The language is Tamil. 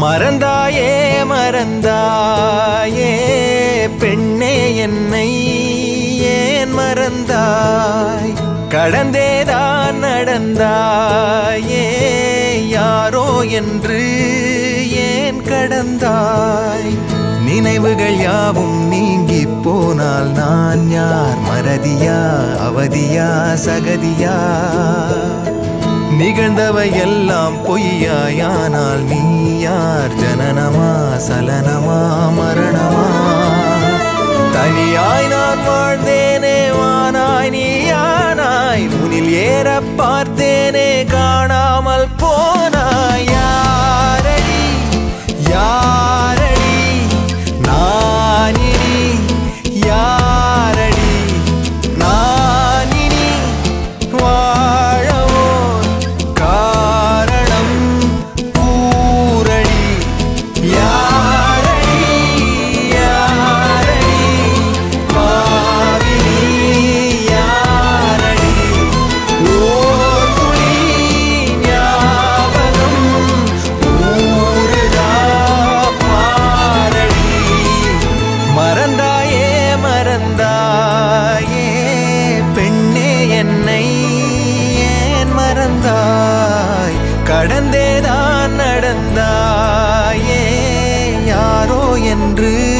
மறந்தாயே மறந்தாயே பெண்ணே என்னை ஏன் மறந்தாய் கடந்தேதான் நடந்தாயே யாரோ என்று ஏன் கடந்தாய் நினைவுகள் யாவும் நீங்கி போனால் நான் யார் மறதியா அவதியா சகதியா நிகழ்ந்தவை எல்லாம் பொய்யாயானால் நீ யார் ஜனனமா சலனமா மரணமா தனியாய் நான் வாழ்ந்தேனே வானாய் நீயானாய் உனில் ஏற பார்த்தேனே காணாமல் போனாய் யாரடி யாரடி நானினி யாரடி நானினி வாழவோ காரணம் கூரடி யாரடி யாரடி பாவினி யாரடி ஓர் துளி ஞாபகம் ஊறுதா பாரடி மறந்தாயே மறந்தாயே பெண்ணே என்னை ஏன் மறந்தாய் கடந்தேதான் நடந்தாயே யாரோ என்று